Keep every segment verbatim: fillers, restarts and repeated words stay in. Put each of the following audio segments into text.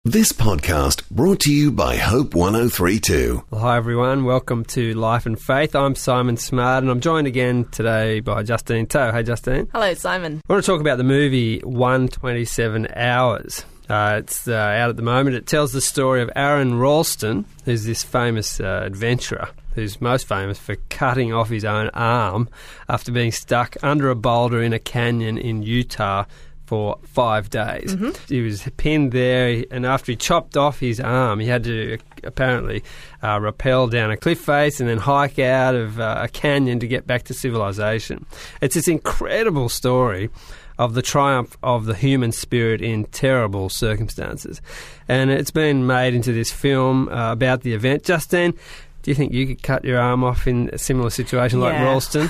This podcast brought to you by Hope one oh three point two. Well, hi everyone, welcome to Life and Faith. I'm Simon Smart and I'm joined again today by Justine Toe. Hey Justine. Hello Simon. I want to talk about the movie one twenty-seven hours. Uh, it's uh, out at the moment. It tells the story of Aron Ralston, who's this famous uh, adventurer who's most famous for cutting off his own arm after being stuck under a boulder in a canyon in Utah for five days. Mm-hmm. He was pinned there, and after he chopped off his arm, he had to uh, apparently uh, rappel down a cliff face and then hike out of uh, a canyon to get back to civilization. It's this incredible story of the triumph of the human spirit in terrible circumstances. And it's been made into this film uh, about the event. Justine, do you think you could cut your arm off in a similar situation like yeah. Ralston?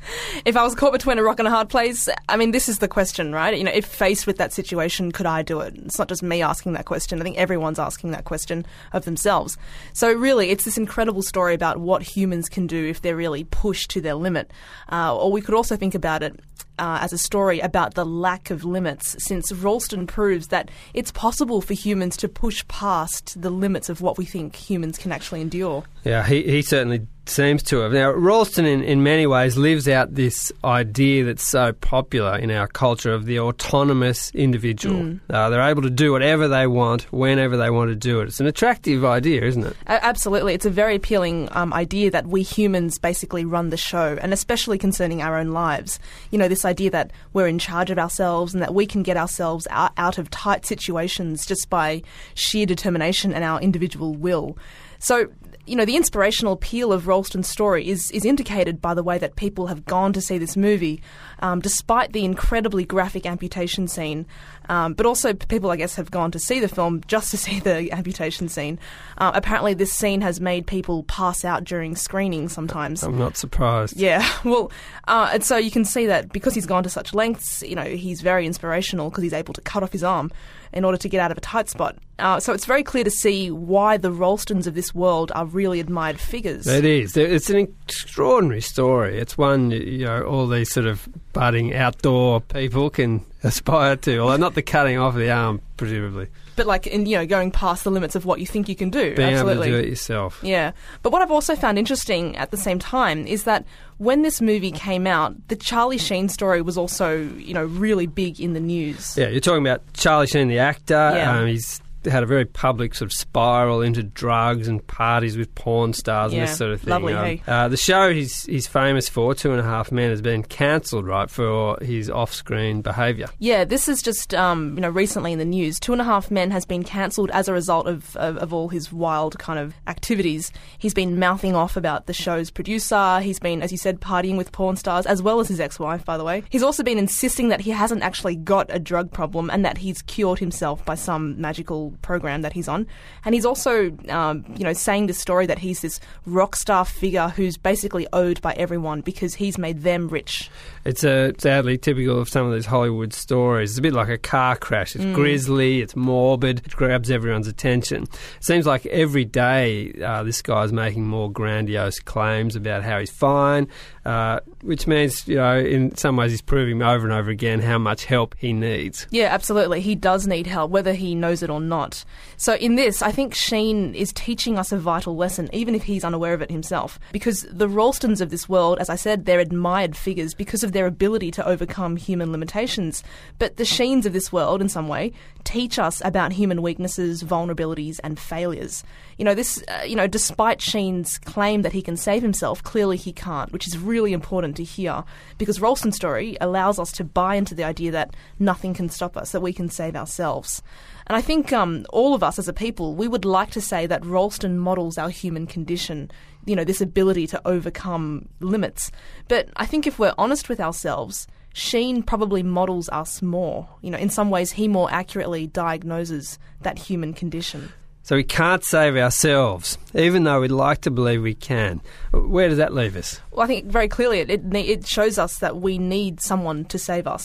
If I was caught between a rock and a hard place, I mean, this is the question, right? You know, if faced with that situation, could I do it? It's not just me asking that question. I think everyone's asking that question of themselves. So really, it's this incredible story about what humans can do if they're really pushed to their limit. Uh, or we could also think about it Uh, as a story about the lack of limits, since Ralston proves that it's possible for humans to push past the limits of what we think humans can actually endure. Yeah, he, he certainly seems to have. Now, Ralston in, in many ways lives out this idea that's so popular in our culture of the autonomous individual. Mm. Uh, they're able to do whatever they want, whenever they want to do it. It's an attractive idea, isn't it? Uh, absolutely. It's a very appealing um, idea that we humans basically run the show, and especially concerning our own lives. You know, this idea that we're in charge of ourselves and that we can get ourselves out, out of tight situations just by sheer determination and our individual will. So, you know, the inspirational appeal of Ralston's story is, is indicated by the way that people have gone to see this movie, um, despite the incredibly graphic amputation scene. Um, but also people, I guess, have gone to see the film just to see the amputation scene. Uh, apparently this scene has made people pass out during screening sometimes. I'm not surprised. Yeah, well, uh, and so you can see that because he's gone to such lengths, you know, he's very inspirational because he's able to cut off his arm in order to get out of a tight spot. Uh, so it's very clear to see why the Ralstons of this world are really admired figures. It is. It's an extraordinary story. It's one, you know, all these sort of budding outdoor people can aspire to, although not the cutting off the arm, presumably. But like, in, you know, going past the limits of what you think you can do. Being absolutely. able to do it yourself. Yeah. But what I've also found interesting at the same time is that when this movie came out, the Charlie Sheen story was also, you know, really big in the news. Yeah, you're talking about Charlie Sheen, the actor. Yeah. Um, he's had a very public sort of spiral into drugs and parties with porn stars yeah, and this sort of thing. Lovely, um, hey? Uh, the show he's he's famous for, Two and a Half Men, has been cancelled, right, for his off-screen behaviour. Yeah, this is just, um, you know, recently in the news. Two and a Half Men has been cancelled as a result of, of, of all his wild kind of activities. He's been mouthing off about the show's producer. He's been, as you said, partying with porn stars, as well as his ex-wife, by the way. He's also been insisting that he hasn't actually got a drug problem and that he's cured himself by some magical program that he's on. And he's also, um, you know, saying this story that he's this rock star figure who's basically owed by everyone because he's made them rich. It's uh, sadly typical of some of these Hollywood stories. It's a bit like a car crash. It's mm. grisly, it's morbid, it grabs everyone's attention. It seems like every day uh, this guy's making more grandiose claims about how he's fine, uh, which means, you know, in some ways he's proving over and over again how much help he needs. Yeah, absolutely. He does need help, whether he knows it or not. So in this, I think Sheen is teaching us a vital lesson, even if he's unaware of it himself. Because the Ralstons of this world, as I said, they're admired figures because of their ability to overcome human limitations. But the Sheens of this world, in some way, teach us about human weaknesses, vulnerabilities and failures. You know, this, uh, you know, despite Sheen's claim that he can save himself, clearly he can't, which is really important to hear, because Ralston's story allows us to buy into the idea that nothing can stop us, that we can save ourselves. And I think um, all of us as a people, we would like to say that Ralston models our human condition, you know, this ability to overcome limits. But I think if we're honest with ourselves, Sheen probably models us more. You know, in some ways he more accurately diagnoses that human condition. So we can't save ourselves, even though we'd like to believe we can. Where does that leave us? Well, I think very clearly it, it, it shows us that we need someone to save us.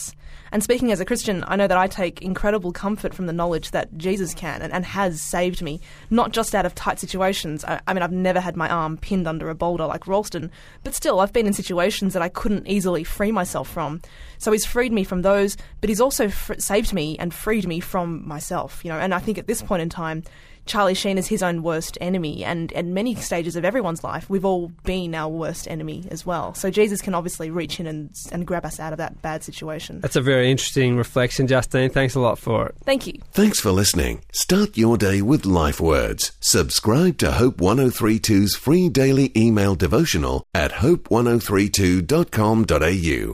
And speaking as a Christian, I know that I take incredible comfort from the knowledge that Jesus can and, and has saved me, not just out of tight situations. I, I mean, I've never had my arm pinned under a boulder like Ralston, but still, I've been in situations that I couldn't easily free myself from. So he's freed me from those, but he's also fr- saved me and freed me from myself, you know. And I think at this point in time, Charlie Sheen is his own worst enemy, and at many stages of everyone's life, we've all been our worst enemy as well. So Jesus can obviously reach in and, and grab us out of that bad situation. That's a very interesting reflection, Justine. Thanks a lot for it. Thank you. Thanks for listening. Start your day with Life Words. Subscribe to Hope ten thirty-two's free daily email devotional at hope ten thirty-two dot com dot a u.